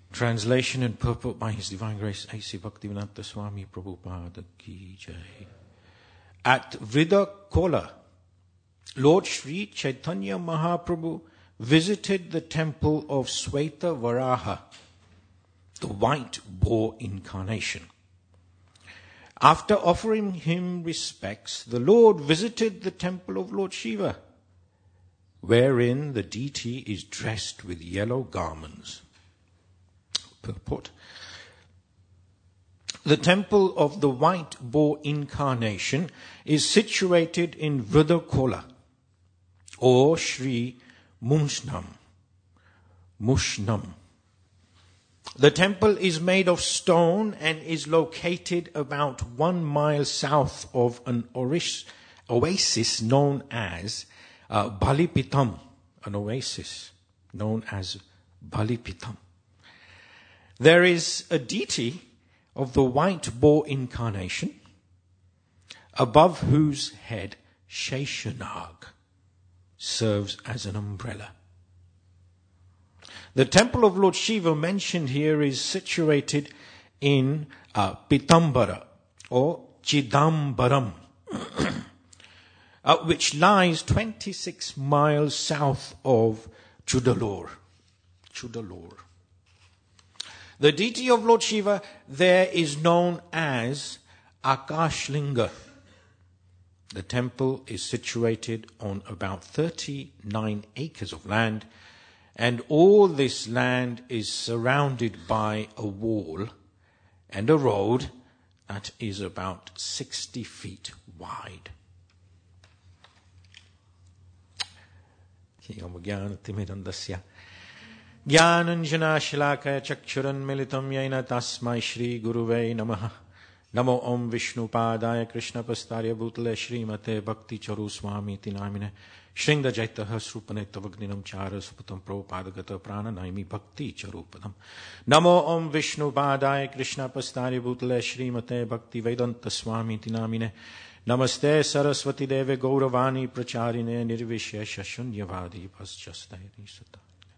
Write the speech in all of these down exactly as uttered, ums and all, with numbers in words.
Translation and purport by His Divine Grace A C Bhaktivedanta Swami Prabhupada Ki Jai. At Vridakola, Lord Sri Chaitanya Mahaprabhu visited the temple of Sweta Varaha, the white boar incarnation. After offering him respects, the Lord visited the temple of Lord Shiva, wherein the deity is dressed with yellow garments. Purport. The temple of the white boar incarnation is situated in Vridakola, or Sri Mushnam. Mushnam. The temple is made of stone and is located about one mile south of an oasis known as uh, Balipitam, an oasis known as Balipitam. There is a deity of the white boar incarnation, above whose head Sheshanag serves as an umbrella. The temple of Lord Shiva mentioned here is situated in uh, Pitambara or Chidambaram, uh, which lies twenty-six miles south of Chudalore. Chudalore. The deity of Lord Shiva there is known as Akashlinga. The temple is situated on about thirty-nine acres of land, and all this land is surrounded by a wall and a road that is about sixty feet wide. Jnananjanashalakaya chakshuran militam yena tasmai Shri Guruve namaha. Namo Om Vishnu Padaya Krishna Pastarya Bhutale Srimate Bhakti Charu Swami Tinamine Shringa Jaitaha Srupane Tavagninam Chara Supatam Prabhupadagata Prana Naimi Bhakti Charupadam. Namo Om Vishnu Padaya Krishna Pastarya Bhutale Srimate Bhakti Vedanta Swami Tinamine Namaste Saraswati Deve Gauravani Pracharine Nirvishesha Shunyavadi Paschaste Nisata.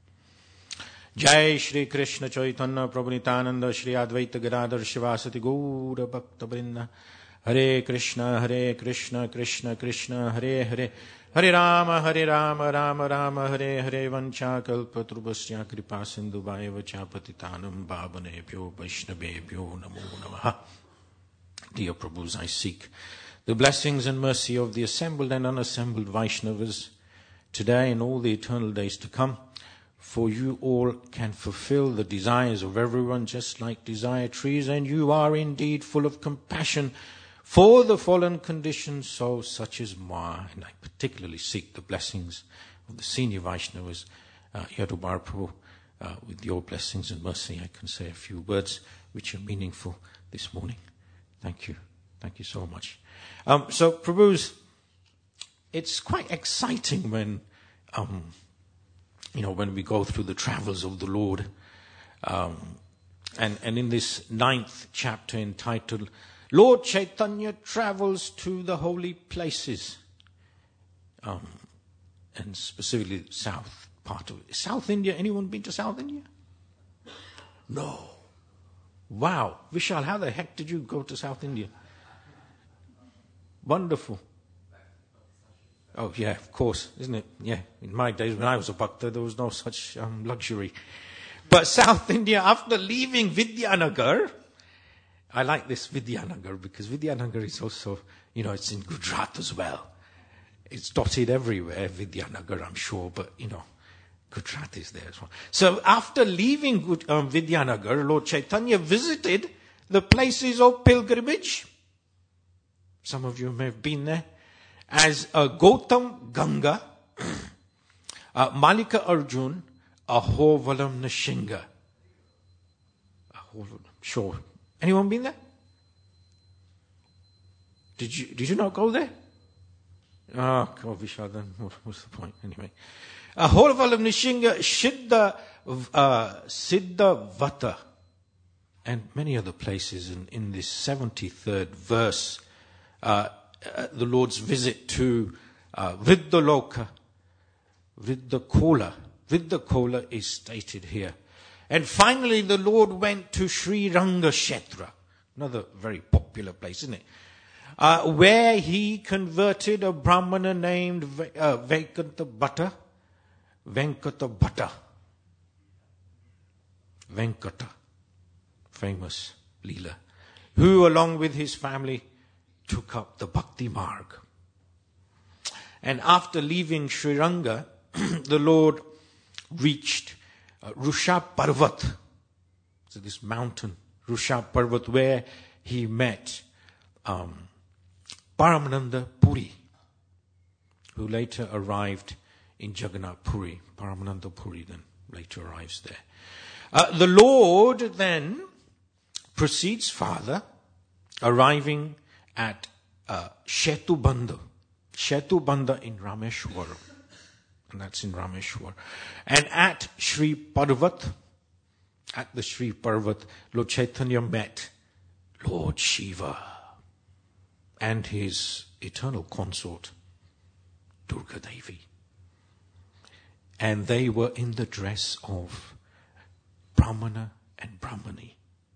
Jai Shri Krishna Chaitanya Prabhu Nityananda Shri Advaita Gadadhar Shivasati Gaura Bhakta Vrinda. Hare Krishna Hare Krishna Krishna Krishna Hare Hare Hare Rama Hare Rama Rama Rama Hare Hare Vancha Kalpatrubhasya Kripa Sindhuvaya Vachapatitanam Bhavanebhyo Vaishnavebhyo Namo Namaha. Dear Prabhus, I seek the blessings and mercy of the assembled and unassembled Vaishnavas today and all the eternal days to come. For you all can fulfill the desires of everyone just like desire trees, and you are indeed full of compassion for the fallen conditioned souls such as Ma. And I particularly seek the blessings of the senior Vaishnavas, uh, Yadubar Prabhu. Uh, with your blessings and mercy, I can say a few words which are meaningful this morning. Thank you. Thank you so much. Um, so, Prabhus, it's quite exciting when... Um, You know, when we go through the travels of the Lord, um, and, and in this ninth chapter entitled, Lord Chaitanya Travels to the Holy Places, um, and specifically the south part of it. South India, anyone been to South India? No. Wow. Vishal, how the heck did you go to South India? Wonderful. Oh, yeah, of course, isn't it? Yeah, in my days when I was a bhakta, there was no such um, luxury. But South India, after leaving Vidyanagar, I like this Vidyanagar because Vidyanagar is also, you know, it's in Gujarat as well. It's dotted everywhere, Vidyanagar, I'm sure, but, you know, Gujarat is there as well. So after leaving um, Vidyanagar, Lord Chaitanya visited the places of pilgrimage. Some of you may have been there. As uh, Gautam Ganga, uh, Malika Arjun, Ahovalam Nishinga. Ahovalam, sure. Anyone been there? Did you did you not go there? Oh, oh Vishal, then what's the point? Anyway. Ahovalam Nishinga, Siddha, uh, Siddha Vata, and many other places in, in this seventy-third verse. Uh, Uh, the Lord's visit to uh, Vriddaloka, Vriddakola. Vriddakola is stated here. And finally the Lord went to Sri Rangashetra, another very popular place, isn't it? Uh, where he converted a Brahmana named uh, Venkata Bhatta. Venkata Bhatta. Venkata, famous Leela, who along with his family took up the Bhakti Marg. And after leaving Sri Ranga, the Lord reached uh, Rusha Parvat, so this mountain, Rusha Parvat, where he met um, Paramananda Puri, who later arrived in Jagannath Puri. Paramananda Puri then later arrives there. Uh, the Lord then proceeds farther, arriving at uh, Shetubandha. Shetubandha in Rameshwar. And that's in Rameshwar. And at Sri Parvat, at the Sri Parvat, Lord Chaitanya met Lord Shiva and his eternal consort, Durga Devi. And they were in the dress of Brahmana and Brahmani.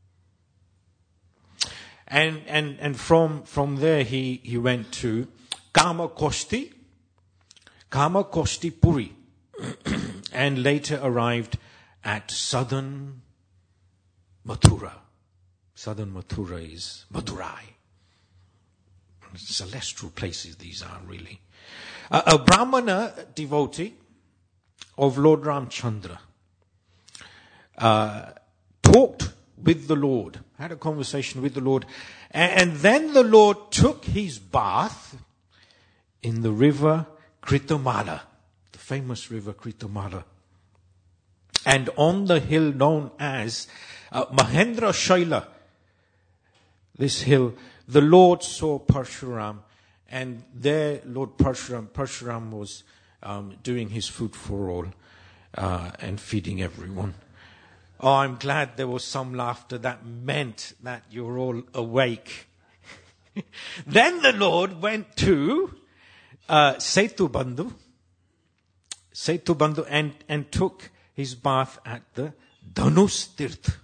And and and from from there he, he went to Kamakosti, Kamakosti Puri, and later arrived at southern Mathura. Southern Mathura is Madurai. Celestial places these are really. Uh, a Brahmana devotee of Lord Ramchandra uh, talked with the Lord, had a conversation with the Lord, and, and then the Lord took his bath in the river Kritamala, the famous river Kritamala. And on the hill known as uh, Mahendra Shaila, this hill, the Lord saw Parshuram, and there Lord Parshuram, Parshuram was um, doing his food for all uh, and feeding everyone. Oh, I'm glad there was some laughter. That meant that you're all awake. Then the Lord went to uh, Setubandhu, Setubandhu and, and took his bath at the Dhanus Tirth.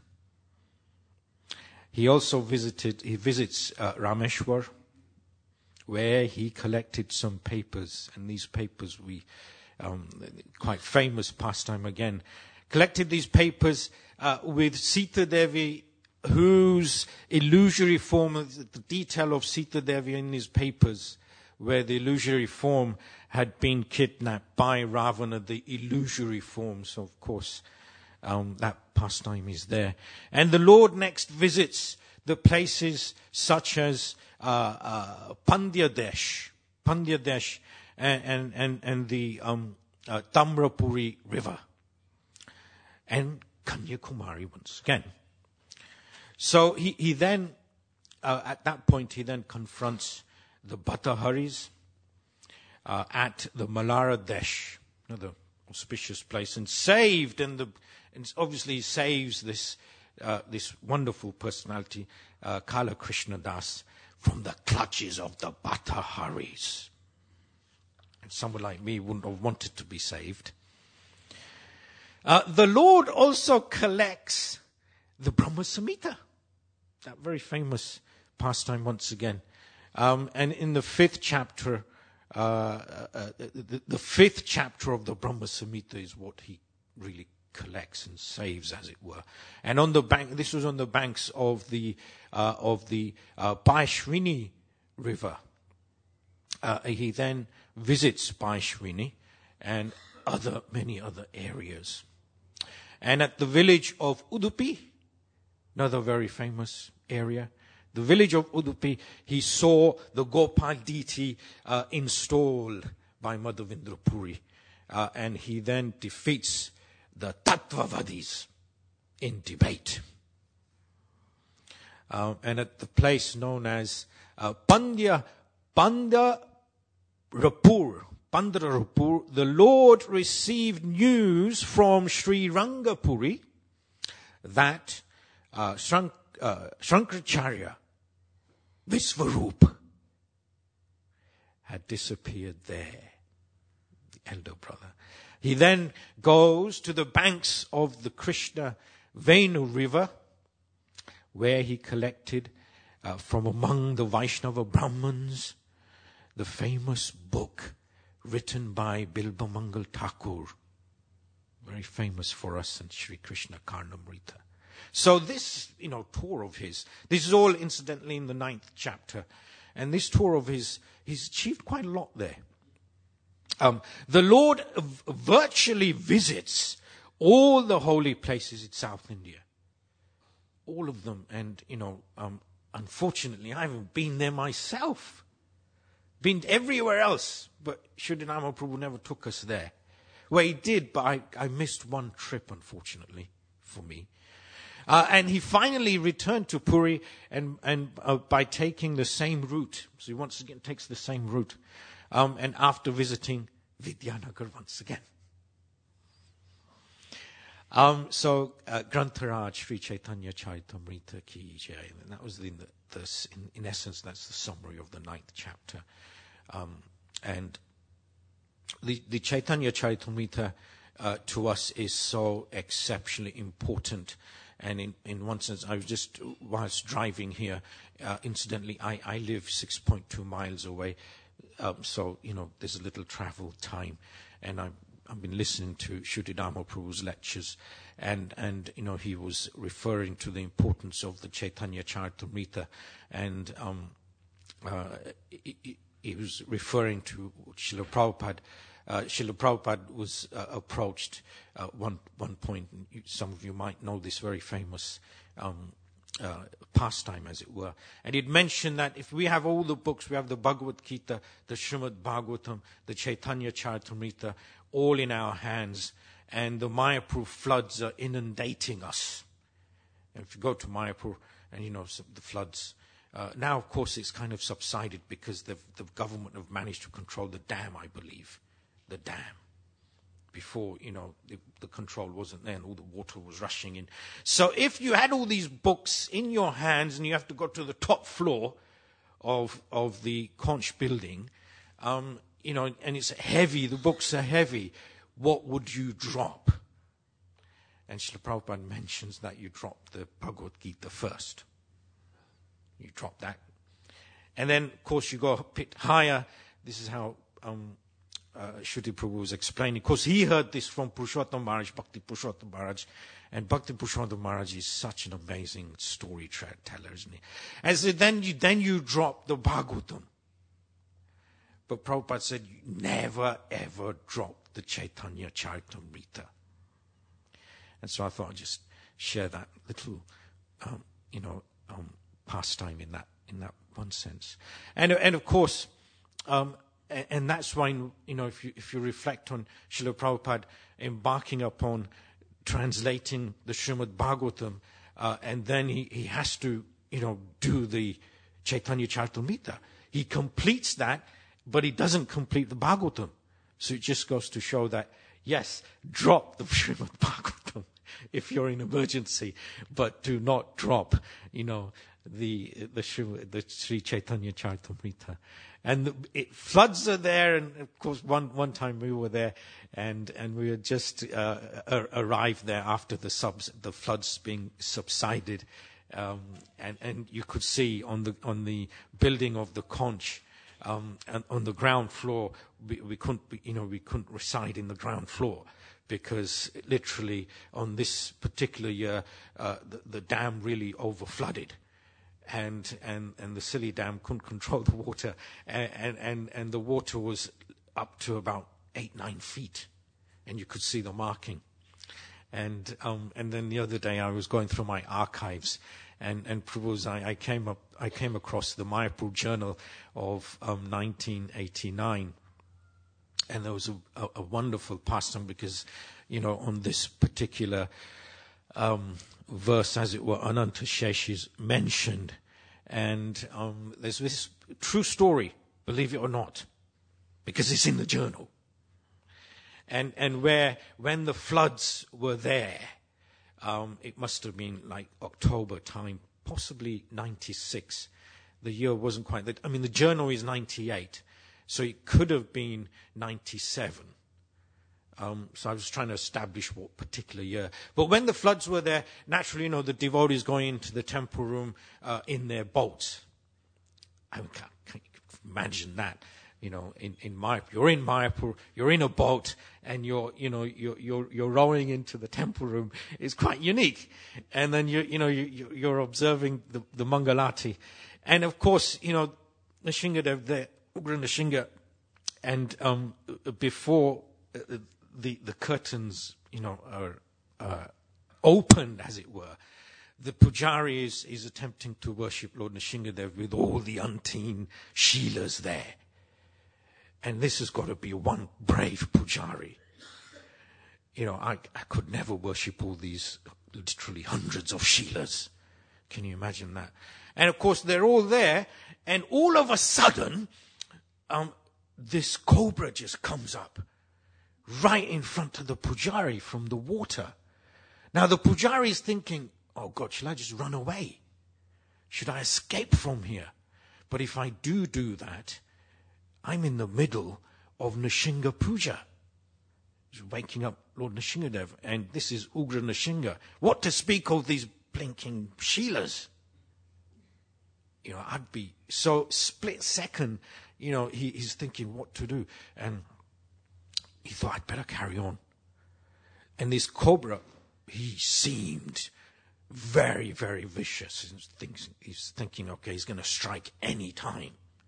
He also visited, he visits uh, Rameshwar, where he collected some papers, and these papers we, um, quite famous pastime again, collected these papers uh, with Sita Devi, whose illusory form, the detail of Sita Devi in his papers, where the illusory form had been kidnapped by Ravana, the illusory form, so of course um, that pastime is there. And the Lord next visits the places such as uh, uh, Pandyadesh, Pandyadesh, and and and, and the um, uh, Tamrapuri River, and Kanyakumari once again. So he he then, uh, at that point, he then confronts the Bhattaharis uh, at the Malara Desh, another auspicious place, and saved, and the and obviously saves this uh, this wonderful personality, uh, Kala Krishna Das, from the clutches of the Bhattaharis. And someone like me wouldn't have wanted to be saved. Uh, the Lord also collects the Brahma Samhita, that very famous pastime once again. Um, and in the fifth chapter, uh, uh, the, the fifth chapter of the Brahma Samhita is what he really collects and saves, as it were. And on the bank, this was on the banks of the uh, of the uh, Baishwini River. Uh, he then visits Baishwini and other many other areas. And at the village of Udupi, another very famous area, the village of Udupi, he saw the Gopal deity uh, installed by Madhavendra Puri. Uh, and he then defeats the Tattvavadis in debate. Uh, and at the place known as uh, Pandya, Pandya Rapur, Pandrapur, the Lord received news from Sri Rangapuri that uh, Shank, uh, Shankaracharya, Visvarup, had disappeared there, the elder brother. He then goes to the banks of the Krishna Venu River, where he collected uh, from among the Vaishnava Brahmins the famous book written by Bilbamangal Thakur, very famous for us in Sri Krishna Karnamrita. So this, you know, tour of his, this is all incidentally in the ninth chapter, and this tour of his, he's achieved quite a lot there. Um, the Lord v- virtually visits all the holy places in South India. All of them. And, you know, um, unfortunately, I haven't been there myself. Been everywhere else. But Shuddha Nama Prabhu never took us there. Well, he did, but I, I missed one trip, unfortunately, for me. Uh, and he finally returned to Puri and, and uh, by taking the same route. So he once again takes the same route. Um, and after visiting Vidyanagar once again. Um, so, uh, Grantharaj, Sri Chaitanya Charitamrita ki jai. And that was in, the, the, in, in essence, that's the summary of the ninth chapter. Um, and the, the Chaitanya Charitamrita uh, to us is so exceptionally important. And in, in one sense, I was just, whilst driving here, uh, incidentally, I, I live six point two miles away. Um, so, you know, there's a little travel time. And I've, I've been listening to Shuddha Dhamma Prabhu's lectures. And, and, you know, he was referring to the importance of the Chaitanya Charitamrita. And um, uh, he, he was referring to Srila Prabhupada. Uh, Srila Prabhupada was uh, approached at uh, one, one point. And you, some of you might know this very famous um Uh, pastime, as it were. And it mentioned that if we have all the books, we have the Bhagavad Gita, the Srimad Bhagavatam, the Chaitanya Charitamrita, all in our hands, and the Mayapur floods are inundating us. And if you go to Mayapur, and you know, the floods, uh, now of course it's kind of subsided because the, the government have managed to control the dam, I believe. The dam. Before, you know, the, the control wasn't there and all the water was rushing in. So if you had all these books in your hands and you have to go to the top floor of of the conch building, um, you know, and it's heavy, the books are heavy, what would you drop? And Srila Prabhupada mentions that you drop the Bhagavad Gita first. You drop that. And then, of course, you go a bit higher. This is how... Um, Uh, Shuddha Prabhu was explaining. Of course, he heard this from Purushottam Maharaj, Bhakti Purushottam Maharaj. And Bhakti Purushottam Maharaj is such an amazing storyteller, isn't he? And so then you, then you drop the Bhagavatam. But Prabhupada said, never ever drop the Chaitanya Charitamrita. And so I thought I'd just share that little, um, you know, um, pastime in that, in that one sense. And, and of course, um, And that's why, you know, if you if you reflect on Srila Prabhupada embarking upon translating the Srimad Bhagavatam, uh, and then he, he has to, you know, do the Chaitanya Charitamrita. He completes that, but he doesn't complete the Bhagavatam. So it just goes to show that, yes, drop the Srimad Bhagavatam if you're in emergency, but do not drop, you know, the the Sri, the Sri Chaitanya Charitamrita. And the, it, floods are there, and of course, one one time we were there, and and we had just uh, arrived there after the subs, the floods being subsided, um, and and you could see on the on the building of the conch, um, and on the ground floor, we, we couldn't, you know, we couldn't reside in the ground floor. Because literally on this particular year, uh, the, the dam really overflooded. And, and, and the Silly Dam couldn't control the water. And, and, and the water was up to about eight, nine feet. And you could see the marking. And, um, and then the other day I was going through my archives. And, and Prabhu's, I, I came up, I came across the Mayapur Journal of um, nineteen eighty-nine. And there was a, a, a wonderful pastime because, you know, on this particular um, verse, as it were, Ananta Shesh is mentioned. And um, there's this true story, believe it or not, because it's in the journal. And and where when the floods were there, um, it must have been like October time, possibly ninety-six. The year wasn't quite that. I mean, the journal is ninety-eight. So it could have been ninety-seven. Um, so I was trying to establish what particular year. But when the floods were there, naturally, you know, the devotees going into the temple room uh, in their boats. I mean, can, can you imagine that? You know, in, in Mayapur, you're in Mayapur, you're in a boat, and you're, you know, you're, you're, you're rowing into the temple room. It's quite unique. And then you, you know, you, you're observing the, the Mangalati. And of course, you know, Nrsingadev there, Ugra Nrsinga, and, um, before uh, the, the curtains, you know, are, uh, opened, as it were, the pujari is, is attempting to worship Lord Nrsingadev with all the umpteen Shilas there. And this has got to be one brave pujari. You know, I, I could never worship all these literally hundreds of Shilas. Can you imagine that? And of course, they're all there, and all of a sudden, um, this cobra just comes up right in front of the pujari from the water. Now, the pujari is thinking, oh God, shall I just run away? Should I escape from here? But if I do do that, I'm in the middle of Nrsinga Puja. He's waking up Lord Nrsingadev, and this is Ugra Nrsinga. What to speak of these blinking Shilas? You know, I'd be so split second, you know, he, he's thinking what to do. And he thought, I'd better carry on. And this cobra, he seemed very, very vicious. He's thinking, he's thinking okay, he's going to strike any time.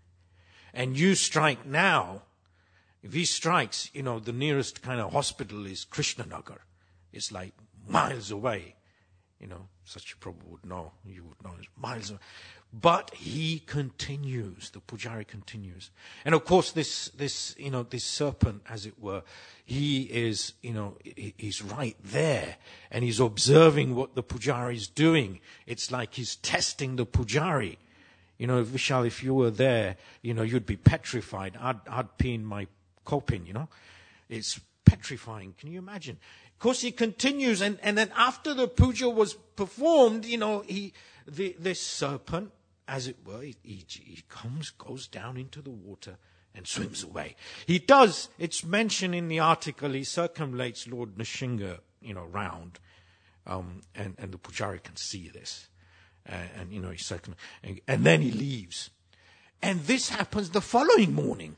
And you strike now, if he strikes, you know, the nearest kind of hospital is Krishnanagar. It's like miles away. You know, such you probably would know. You would know it's miles away. But he continues, the pujari continues. And of course this, this, you know, this serpent, as it were, he is, you know, he's right there. And he's observing what the pujari is doing. It's like he's testing the pujari. You know, Vishal, if you were there, you know, you'd be petrified. I'd, I'd pee in my coping, you know. It's petrifying. Can you imagine? Of course, he continues, and, and then after the puja was performed, you know, he, the, this serpent, as it were, he, he, he comes, goes down into the water and swims away. He does, it's mentioned in the article, he circumlates Lord Nrsinga, you know, round, um, and, and the pujari can see this. Uh, and, you know, he's circling, and, and then he leaves. And this happens the following morning.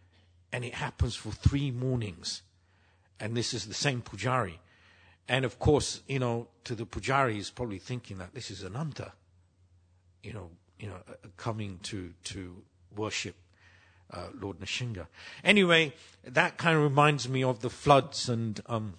And it happens for three mornings. And this is the same pujari. And of course, you know, to the pujari, he's probably thinking that this is Ananta, you know, you know, uh, coming to, to worship uh, Lord Nrsinga. Anyway, that kind of reminds me of the floods and, um,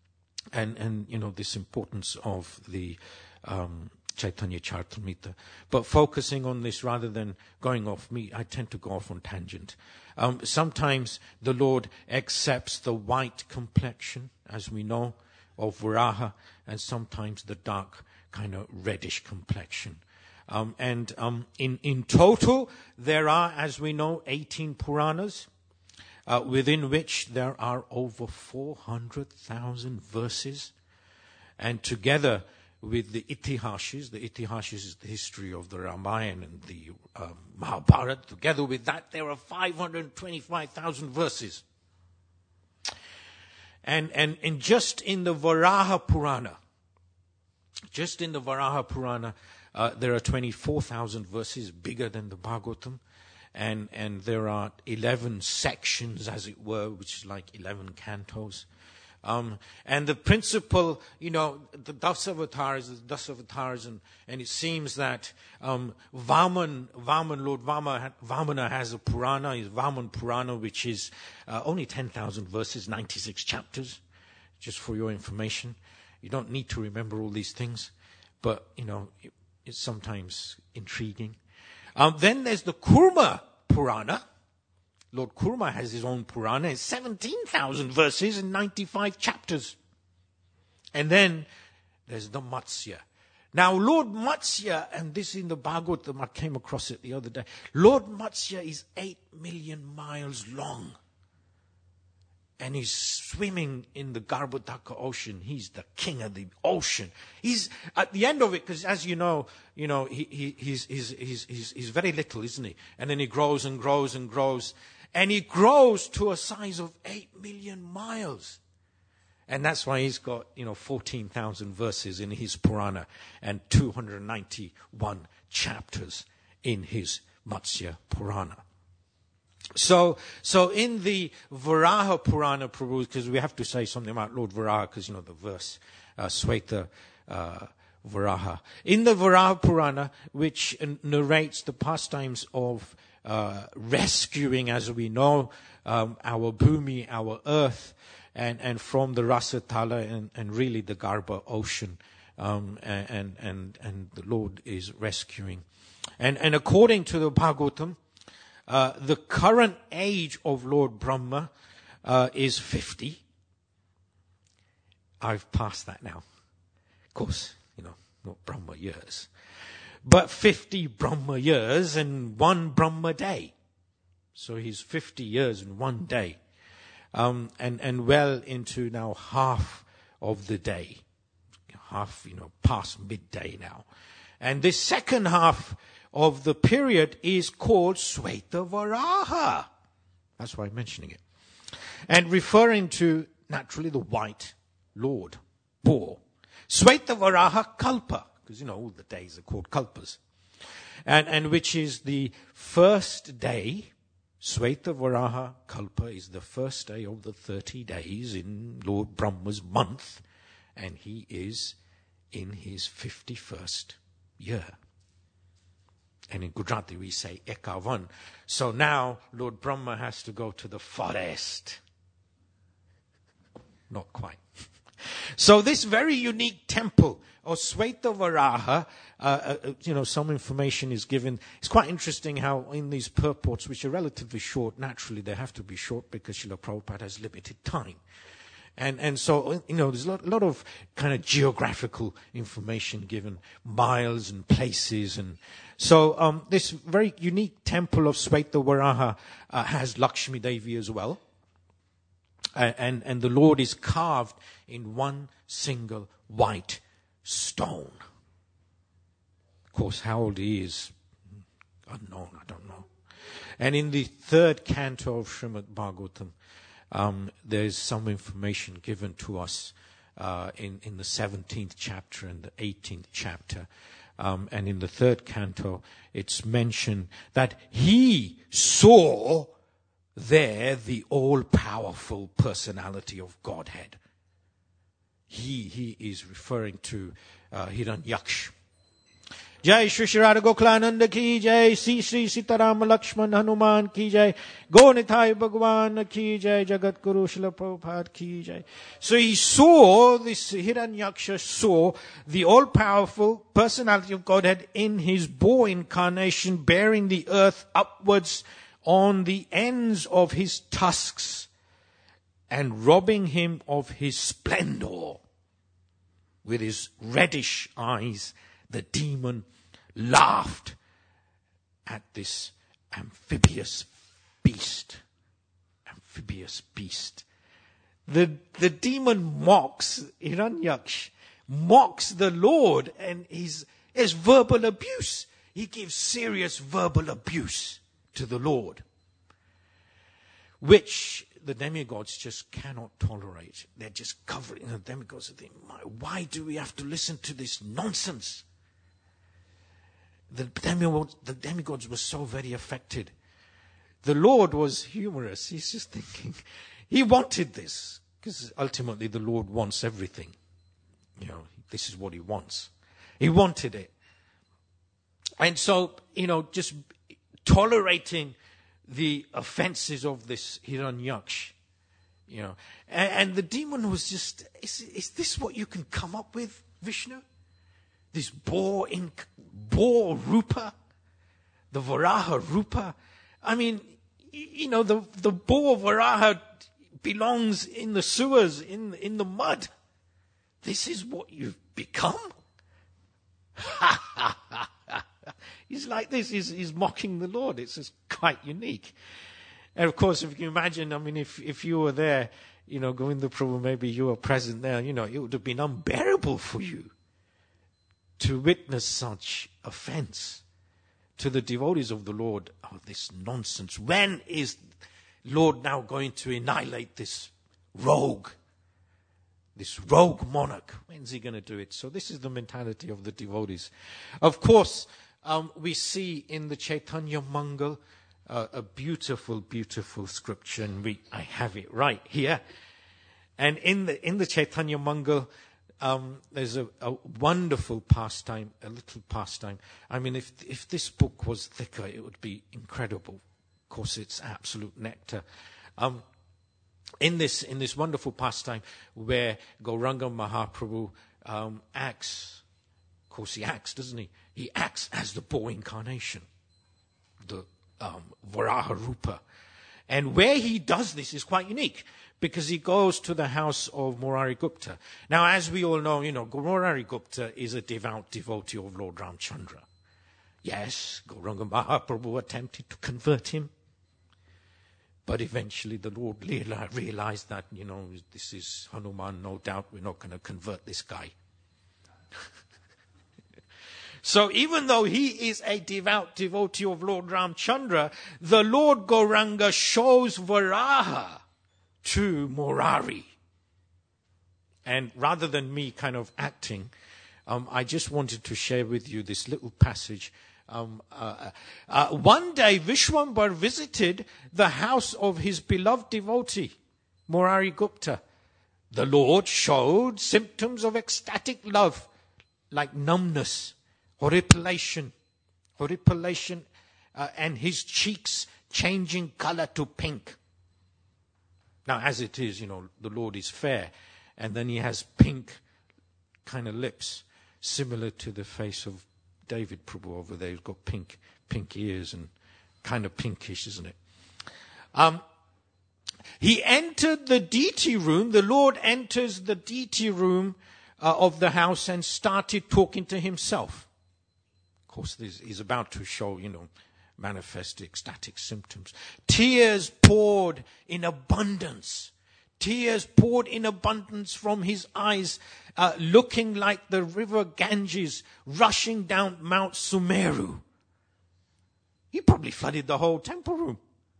and, and, you know, this importance of the, um, Chaitanya Charitamrita. But focusing on this rather than going off me, I tend to go off on tangent. Um, sometimes the Lord accepts the white complexion, as we know, of Varaha, and sometimes the dark kind of reddish complexion. Um, and um, in, in total, there are, as we know, eighteen Puranas, uh, within which there are over four hundred thousand verses. And together with the Itihashis, the Itihashis is the history of the Ramayana and the um, Mahabharata. Together with that, there are five hundred twenty-five thousand verses. And, and, and just in the Varaha Purana, just in the Varaha Purana, uh, there are twenty-four thousand verses, bigger than the Bhagavatam. And, and there are eleven sections, as it were, which is like eleven cantos. Um, and the principle, you know, the Dasavatars, the Dasavatars, and, and it seems that um, Vaman, Vaman, Lord Vama, Vamana has a Purana, is Vaman Purana, which is uh, only ten thousand verses, ninety-six chapters, just for your information. You don't need to remember all these things, but, you know, it, it's sometimes intriguing. Um, then there's the Kurma Purana. Lord Kurma has his own Purana. It's seventeen thousand verses and ninety-five chapters. And then there's the Matsya. Now, Lord Matsya, and this in the Bhagavatam, I came across it the other day. Lord Matsya is eight million miles long. And he's swimming in the Garbhodaka ocean. He's the king of the ocean. He's at the end of it, because as you know, you know, he, he, he's, he's, he's, he's, he's very little, isn't he? And then he grows and grows and grows. And he grows to a size of eight million miles. And that's why he's got, you know, fourteen thousand verses in his Purana and two hundred ninety-one chapters in his Matsya Purana. So, so in the Varaha Purana, Prabhu, because we have to say something about Lord Varaha, because, you know, the verse, uh, Sweta uh, Varaha. In the Varaha Purana, which narrates the pastimes of uh, rescuing, as we know, um, our Bhumi, our earth, and, and from the Rasatala and, and really the Garbha ocean, um, and, and, and the Lord is rescuing. And, and according to the Bhagavatam, Uh, the current age of Lord Brahma uh, is fifty. I've passed that now. Of course, you know, not Brahma years. But fifty Brahma years and one Brahma day. So he's fifty years and one day. Um, and, and well into now half of the day. Half, you know, past midday now. And this second half of the period is called Sweta Varaha. That's why I'm mentioning it. And referring to, naturally, the white Lord, boar. Sweta Varaha Kalpa, because, you know, all the days are called Kalpas. And, and which is the first day, Sweta Varaha Kalpa is the first day of the thirty days in Lord Brahma's month. And he is in his fifty-first year. And in Gujarati we say Ekavan. So now Lord Brahma has to go to the forest. Not quite. So this very unique temple of Sweta Varaha, uh, uh, you know, some information is given. It's quite interesting how in these purports, which are relatively short, naturally they have to be short because Srila Prabhupada has limited time. And and so, you know, there's a lot, a lot of kind of geographical information given, miles and places. And so um, this very unique temple of Sweta Varaha uh, has Lakshmi Devi as well. Uh, and, and the Lord is carved in one single white stone. Of course, how old he is, unknown, I don't know. And in the third canto of Srimad Bhagavatam, Um, there's some information given to us uh, in, in the seventeenth chapter and the eighteenth chapter. Um, and in the third canto, it's mentioned that he saw there the all-powerful personality of Godhead. He, he is referring to uh, Hiranyaksha. Jai Shri Shri Radha Gokulananda ki jai, Sri Sri Sitaram Lakshman Hanuman ki jai, Gonithai Bhagwan ki jai, Jagat Guru Srila Prabhupada ki jai. So he saw, this Hiranyaksha saw the all-powerful personality of Godhead in his boar incarnation, bearing the earth upwards on the ends of his tusks and robbing him of his splendor. With his reddish eyes, the demon laughed at this amphibious beast. Amphibious beast. The, the demon mocks, Hiranyaksha, mocks the Lord, and his, his verbal abuse. He gives serious verbal abuse to the Lord, which the demigods just cannot tolerate. They're just covering, the demigods are thinking, why do we have to listen to this nonsense? The demigods, the demigods were so very affected. The Lord was humorous. He's just thinking, he wanted this, because ultimately the Lord wants everything. You know, this is what he wants. He wanted it. And so, you know, just tolerating the offenses of this Hiranyaksha, you know, and, and the demon was just, is, is this what you can come up with, Vishnu? This boar in boar rupa, the Varaha rupa. I mean, you know, the the boar Varaha belongs in the sewers, in in the mud. This is what you've become. He's like this. He's, he's mocking the Lord. It's just quite unique. And of course, if you imagine, I mean, if if you were there, you know, Govinda Prabhu, maybe you were present there, you know, it would have been unbearable for you to witness such offense to the devotees of the Lord. Oh, this nonsense. When is Lord now going to annihilate this rogue? This rogue monarch, when's he going to do it? So this is the mentality of the devotees. Of course, um, we see in the Chaitanya Mangal uh, a beautiful, beautiful scripture, and we, I have it right here. And in the in the Chaitanya Mangal, um, there's a, a wonderful pastime, a little pastime. I mean, if if this book was thicker, it would be incredible. Of course, it's absolute nectar. Um, In this in this wonderful pastime where Gauranga Mahaprabhu um, acts, of course he acts, doesn't he? He acts as the boar incarnation, the um, Varaha Rupa. And where he does this is quite unique because he goes to the house of Murari Gupta. Now, as we all know, you know, Murari Gupta is a devout devotee of Lord Ramchandra. Yes, Gauranga Mahaprabhu attempted to convert him. But eventually the Lord realized that, you know, this is Hanuman, no doubt we're not going to convert this guy. So even though he is a devout devotee of Lord Ramchandra, the Lord Gauranga shows Varaha to Murari. And rather than me kind of acting, um, I just wanted to share with you this little passage. Um, uh, uh, one day, Vishwambar visited the house of his beloved devotee, Murari Gupta. The Lord showed symptoms of ecstatic love, like numbness, horripilation, horripilation, uh, and his cheeks changing color to pink. Now, as it is, you know, the Lord is fair, and then he has pink kind of lips, similar to the face of David Prabhu over there, who's got pink, pink ears and kind of pinkish, isn't it? Um, he entered the deity room. The Lord enters the deity room uh, of the house and started talking to himself. Of course, this, he's about to show, you know, manifest ecstatic symptoms. Tears poured in abundance. Tears poured in abundance from his eyes, uh, looking like the river Ganges rushing down Mount Sumeru. He probably flooded the whole temple room.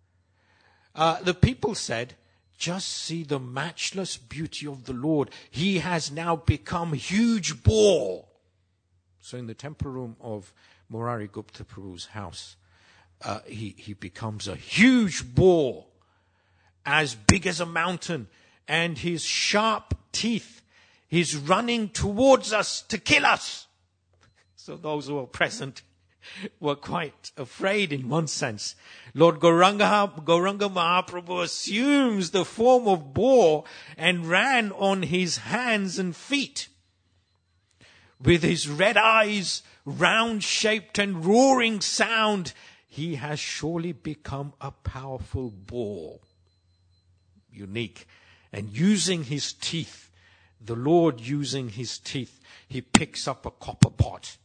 Uh, the people said, just see the matchless beauty of the Lord. He has now become huge boar. So in the temple room of Murari Gupta Prabhu's house, uh, he, he becomes a huge boar, as big as a mountain, and his sharp teeth, he's running towards us to kill us. So those who were present were quite afraid in one sense. Lord Gauranga, Gauranga Mahaprabhu assumes the form of boar and ran on his hands and feet. With his red eyes, round-shaped and roaring sound, he has surely become a powerful boar. Unique. And using his teeth, the Lord using his teeth, he picks up a copper pot.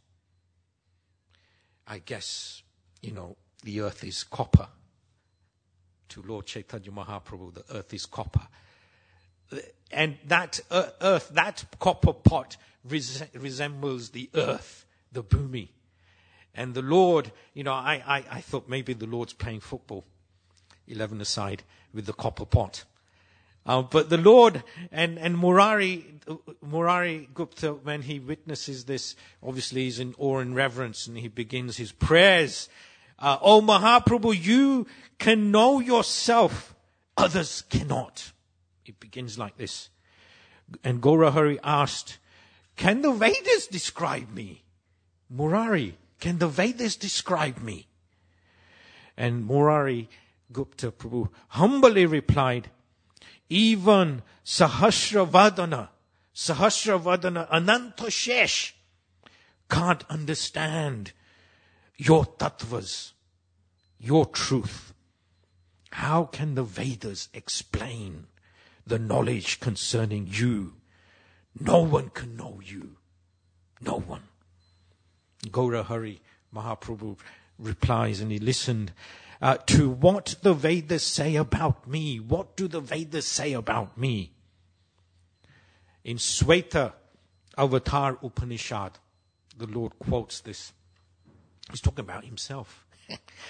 I guess, you know, the earth is copper. To Lord Chaitanya Mahaprabhu, the earth is copper. And that earth, that copper pot res- resembles the earth, the bhumi. And the Lord, you know, I, I, I thought maybe the Lord's playing football, eleven aside, with the copper pot. Uh, but the Lord and, and Murari, Murari Gupta, when he witnesses this, obviously he's in awe and reverence, and he begins his prayers. Uh, oh Mahaprabhu, you can know yourself, others cannot. It begins like this. And Gaurahari asked, can the Vedas describe me? Murari, can the Vedas describe me? And Murari Gupta Prabhu humbly replied, even Sahasravadana, Sahasravadana Anantoshesh can't understand your tattvas, your truth. How can the Vedas explain the knowledge concerning you? No one can know you. No one. Gaurahari Mahaprabhu replies, and he listened uh, to what the Vedas say about me. What do the Vedas say about me? In Sweta Avatar Upanishad, the Lord quotes this. He's talking about himself.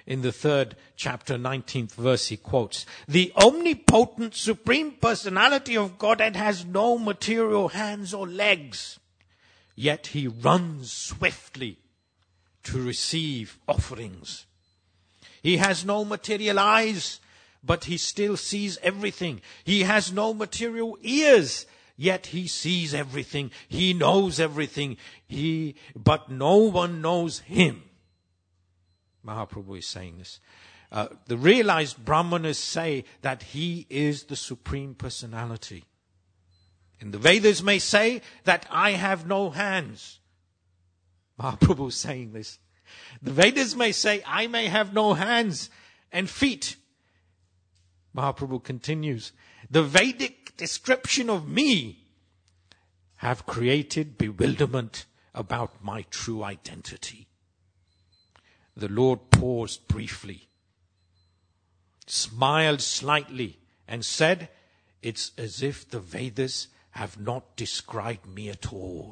in the third chapter, nineteenth verse, he quotes, "The omnipotent supreme personality of Godhead has no material hands or legs, yet he runs swiftly to receive offerings. He has no material eyes, but he still sees everything. He has no material ears, yet he sees everything. He knows everything. He, but no one knows him." Mahaprabhu is saying this. Uh, the realized Brahmanas say that he is the Supreme Personality. And the Vedas may say that I have no hands. Mahaprabhu is saying this. The Vedas may say I may have no hands and feet. Mahaprabhu continues, the Vedic description of me have created bewilderment about my true identity. The Lord paused briefly, smiled slightly, and said, "It's as if the Vedas have not described me at all."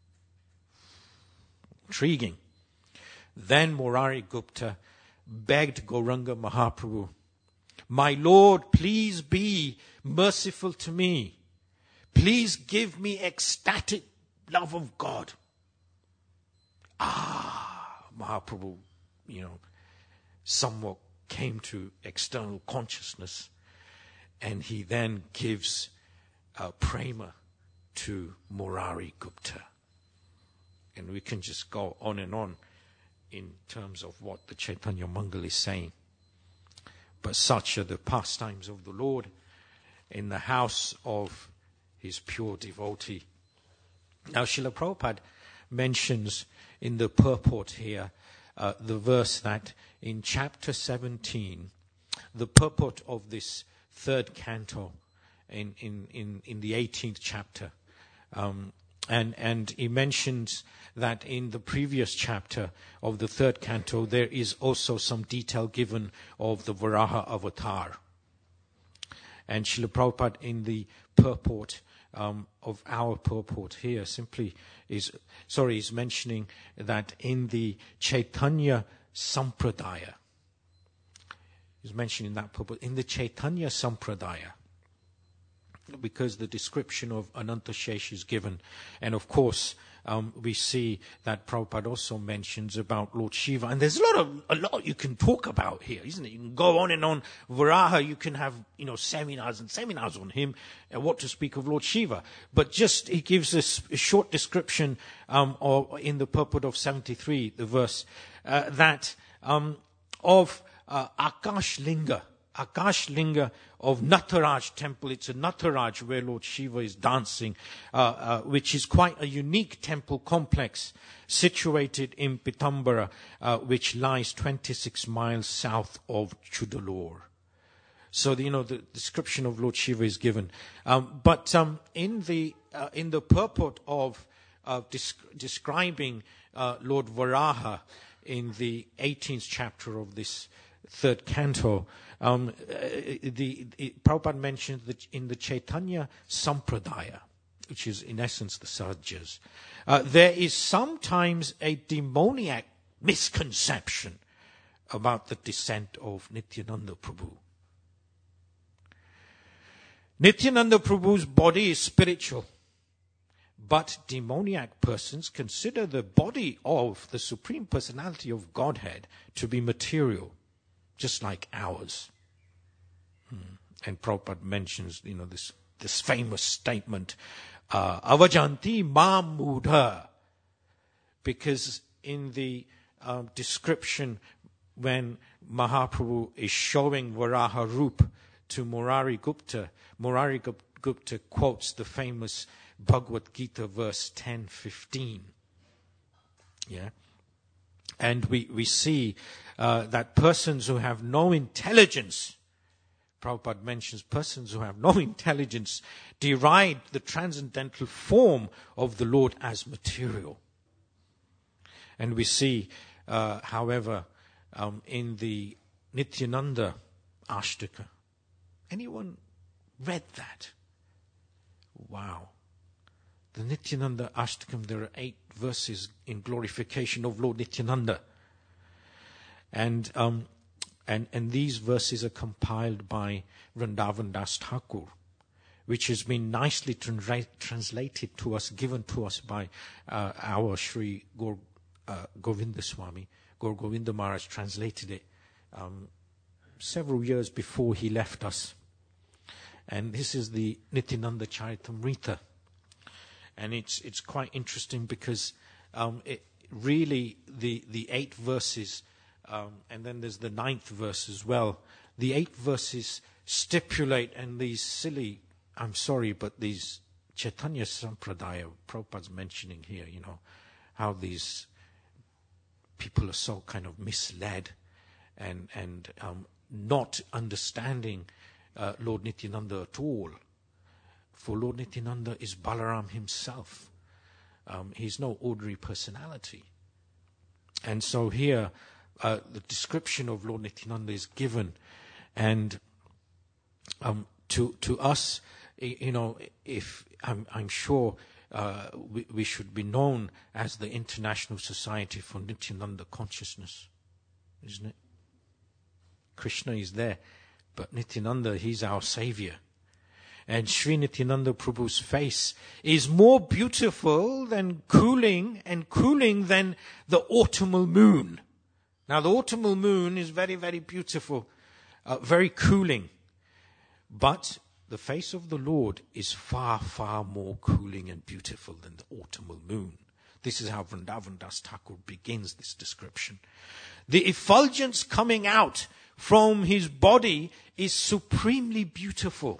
Intriguing. Then Murari Gupta begged Gauranga Mahaprabhu, "My Lord, please be merciful to me. Please give me ecstatic love of God." Ah, Mahaprabhu, you know, somewhat came to external consciousness, and he then gives uh, prema to Murari Gupta. And we can just go on and on in terms of what the Chaitanya Mangal is saying. But such are the pastimes of the Lord in the house of his pure devotee. Now, Srila Prabhupada mentions in the purport here uh, the verse that in chapter seventeen, the purport of this third canto in, in, in, in the eighteenth chapter, um, And, and he mentions that in the previous chapter of the third canto, there is also some detail given of the Varaha avatar. And Srila Prabhupada in the purport um, of our purport here simply is, sorry, is mentioning that in the Chaitanya Sampradaya, he's mentioning that purport, in the Chaitanya Sampradaya, because the description of Anantashesh is given. And of course, um, we see that Prabhupada also mentions about Lord Shiva. And there's a lot of, a lot you can talk about here, isn't it? You can go on and on. Varaha, you can have, you know, seminars and seminars on him, and what to speak of Lord Shiva. But just, he gives us a short description, um, of, in the purport of seventy-three, the verse, uh, that, um, of, uh, Akash Linga, Akash Linga of Nataraj temple. It's a Nataraj where Lord Shiva is dancing, uh, uh, which is quite a unique temple complex situated in Pitambara, uh, which lies twenty-six miles south of Chudalore. So, you know, the description of Lord Shiva is given. Um, but um, in the uh, in the purport of uh, desc- describing uh, Lord Varaha in the eighteenth chapter of this third canto, um, the, the Prabhupada mentioned that in the Chaitanya Sampradaya, which is in essence the Sahajas, uh, there is sometimes a demoniac misconception about the descent of Nityananda Prabhu. Nityananda Prabhu's body is spiritual, but demoniac persons consider the body of the Supreme Personality of Godhead to be material, just like ours. Hmm. And Prabhupada mentions, you know, this, this famous statement, uh, Avajanti Mam Mudha, because in the uh, description when Mahaprabhu is showing Varaha Roop to Murari Gupta, Murari Gupta quotes the famous Bhagavad Gita verse ten fifteen. Yeah. And we, we see uh, that persons who have no intelligence, Prabhupada mentions persons who have no intelligence, deride the transcendental form of the Lord as material. And we see, uh, however, um, in the Nityananda Ashtaka, anyone read that? Wow. The Nityananda Ashtakam, there are eight verses in glorification of Lord Nityananda. And um, And, and these verses are compiled by Vrindavan Das Thakur, which has been nicely tra- translated to us, given to us by uh, our Sri Gaur, uh, Govinda Swami. Gaur Govinda Maharaj translated it um, several years before he left us. And this is the Nityananda Charitamrita. And it's it's quite interesting because um, it really, the, the eight verses, um, and then there's the ninth verse as well. The eight verses stipulate, and these silly, I'm sorry, but these Chaitanya Sampradaya, Prabhupada's mentioning here, you know, how these people are so kind of misled and, and um, not understanding uh, Lord Nityananda at all. For Lord Nityananda is Balaram himself. Um, he's no ordinary personality. And so here, uh, the description of Lord Nityananda is given. And um, to to us, you know, if I'm, I'm sure uh, we, we should be known as the International Society for Nityananda Consciousness, isn't it? Krishna is there, but Nityananda, he's our savior. And Sri Nityananda Prabhu's face is more beautiful than cooling and cooling than the autumnal moon. Now the autumnal moon is very, very beautiful, uh, very cooling. But the face of the Lord is far, far more cooling and beautiful than the autumnal moon. This is how Vrindavan Das Thakur begins this description. The effulgence coming out from his body is supremely beautiful.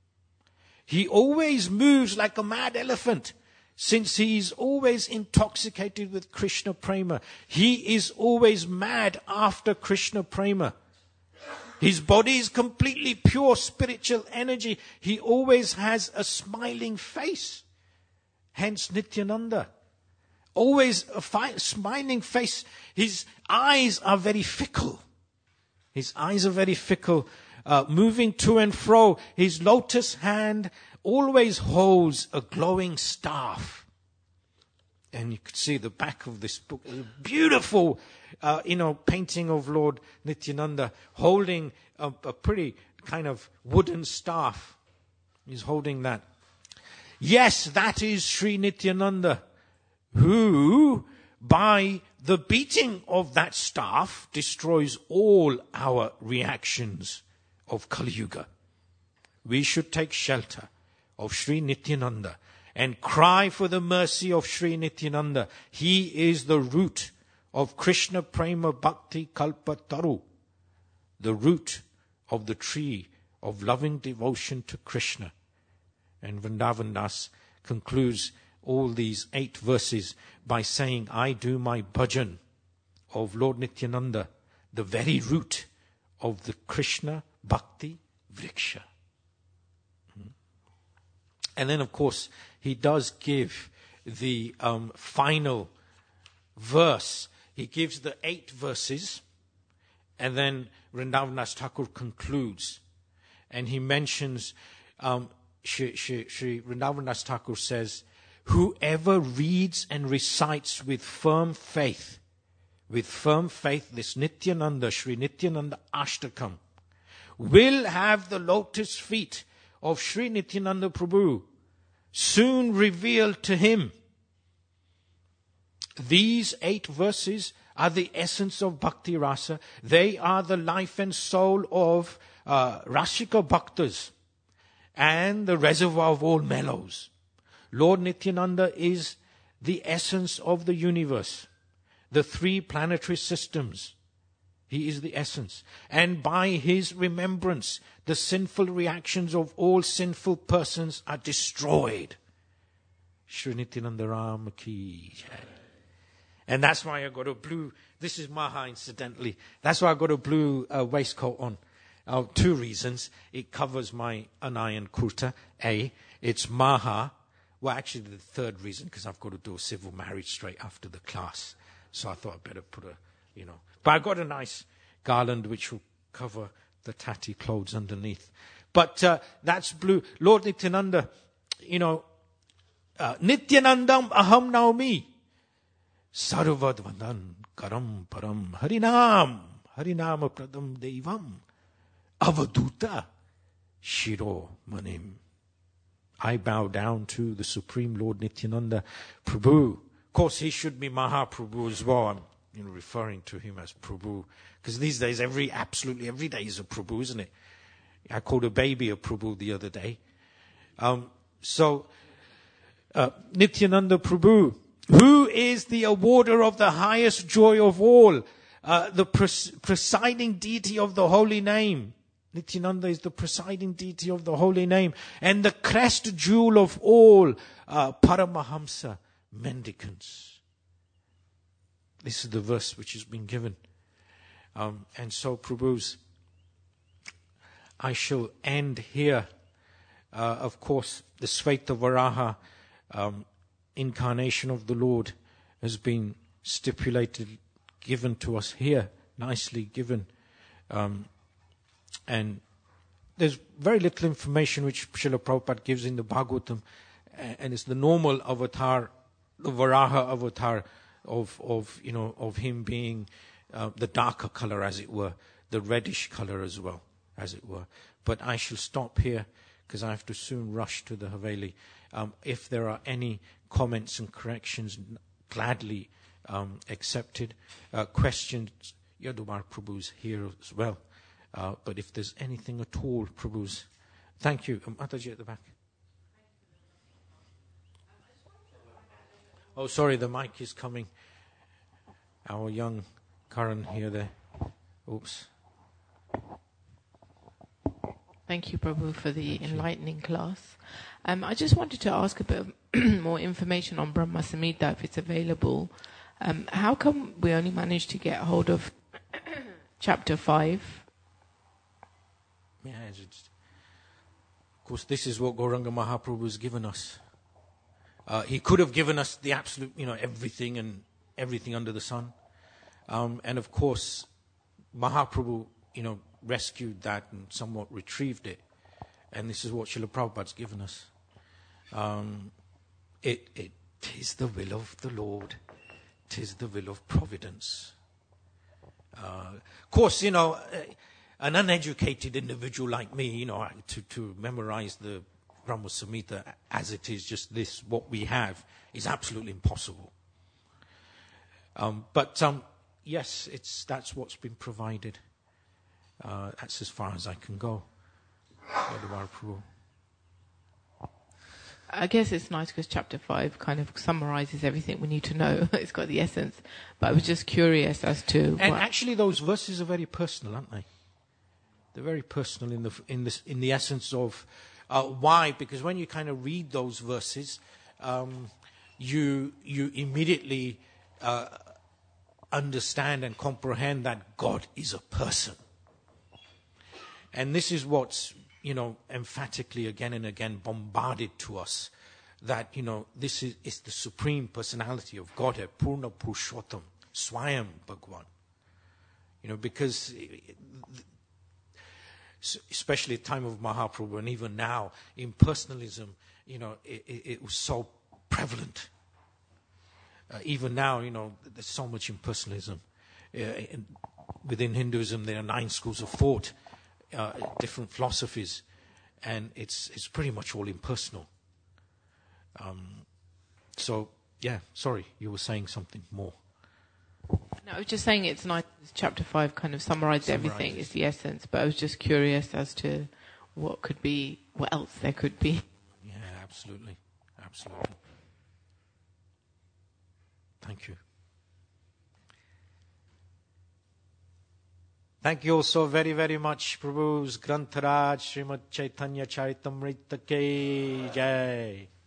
He always moves like a mad elephant, since he is always intoxicated with Krishna Prema. He is always mad after Krishna Prema. His body is completely pure spiritual energy. He always has a smiling face. Hence Nityananda. Always a fi- smiling face. His eyes are very fickle. His eyes are very fickle. Uh, moving to and fro, his lotus hand always holds a glowing staff. And you could see the back of this book, a beautiful, uh, you know, painting of Lord Nityananda holding a, a pretty kind of wooden staff. He's holding that. Yes, that is Sri Nityananda, who, by the beating of that staff, destroys all our reactions of Kali Yuga. We should take shelter of Sri Nityananda and cry for the mercy of Sri Nityananda. He is the root of Krishna Prema Bhakti Kalpataru, the root of the tree of loving devotion to Krishna. And Vrindavan Das concludes all these eight verses by saying, I do my bhajan of Lord Nityananda, the very root of the Krishna Bhakti Vriksha. And then, of course, he does give the um, final verse. He gives the eight verses, and then Vrindavan Das Thakur concludes. And he mentions, um, Shri, Shri, Shri Vrindavan Das Thakur says, whoever reads and recites with firm faith, with firm faith, this Nityananda, Sri Nityananda Ashtakam, will have the lotus feet of Sri Nityananda Prabhu soon revealed to him. These eight verses are the essence of Bhakti Rasa. They are the life and soul of uh, Rasika Bhaktas and the reservoir of all mellows. Lord Nityananda is the essence of the universe, the three planetary systems. He is the essence. And by his remembrance, the sinful reactions of all sinful persons are destroyed. Shri Nityananda Ram Ki Jai. And that's why I got a blue, this is Maha incidentally, that's why I got a blue uh, waistcoat on. Uh, two reasons. It covers my Anayan Kurta. A, it's Maha. Well, actually the third reason, because I've got to do a civil marriage straight after the class. So I thought I'd better put a, you know. But I got a nice garland which will cover the tatty clothes underneath. But uh, that's blue. Lord Nityananda, you know, uh, Nityanandam aham naumi. Sarvadvadan karam param harinam Harinama Pradam Devam Avaduta Shiro Manim. I bow down to the Supreme Lord Nityananda Prabhu. Of course, he should be Mahaprabhu as well. I'm you know, referring to him as Prabhu. Because these days, every absolutely every day is a Prabhu, isn't it? I called a baby a Prabhu the other day. Um, so, uh, Nityananda Prabhu, who is the awarder of the highest joy of all, uh, the pres- presiding deity of the holy name. Nityananda is the presiding deity of the holy name and the crest jewel of all uh, Paramahamsa mendicants. This is the verse which has been given. Um, and so, Prabhus, I shall end here. Uh, of course, the Sveta Varaha um, incarnation of the Lord has been stipulated, given to us here, nicely given. Um, And there's very little information which Srila Prabhupada gives in the Bhagavatam, and it's the normal avatar, the Varaha avatar of, of you know, of him being uh, the darker color, as it were, the reddish color as well, as it were. But I shall stop here because I have to soon rush to the Haveli. Um, if there are any comments and corrections, gladly um, accepted. Uh, questions, Yadumar Prabhu's here as well. Uh, but if there's anything at all, Prabhus, thank you. Um, Mataji at the back. Oh, sorry, the mic is coming. Our young Karan here, there. Oops. Thank you, Prabhu, for the enlightening class. Um, I just wanted to ask a bit more information on Brahma Samhita, if it's available. Um, how come we only managed to get hold of chapter five? Yeah, it's, of course, this is what Gauranga Mahaprabhu has given us. Uh, he could have given us the absolute, you know, everything and everything under the sun. Um, and of course, Mahaprabhu, you know, rescued that and somewhat retrieved it. And this is what Srila Prabhupada's given us. Um, it, it is the will of the Lord. It is the will of providence. Uh, of course, you know, uh, an uneducated individual like me, you know, to, to memorize the Brahma Samhita as it is, just this, what we have, is absolutely impossible. Um, but um, yes, it's that's what's been provided. Uh, that's as far as I can go. I guess it's nice because chapter five kind of summarizes everything we need to know. It's got the essence. But I was just curious as to. And what actually, those verses are very personal, aren't they? They're very personal in the in this in the essence of uh, why. Because when you kind of read those verses, um, you you immediately uh, understand and comprehend that God is a person. And this is what's, you know, emphatically again and again bombarded to us, that, you know, this is, is the supreme personality of Godhead, Purna Purushottam, Swayam Bhagwan. You know, because especially at the time of Mahaprabhu and even now, impersonalism, you know, it, it, it was so prevalent. Uh, even now, you know, there's so much impersonalism. Uh, in, within Hinduism, there are nine schools of thought. Uh, different philosophies, and it's it's pretty much all impersonal. Um, so, yeah, sorry, you were saying something more. No, I was just saying it's nice. Chapter five kind of summarizes everything. It's the essence, but I was just curious as to what could be, what else there could be. Yeah, absolutely, absolutely. Thank you. Thank you also very, very much, Prabhu's Grantharaj, Srimad Chaitanya Charitamrita Ki Jai.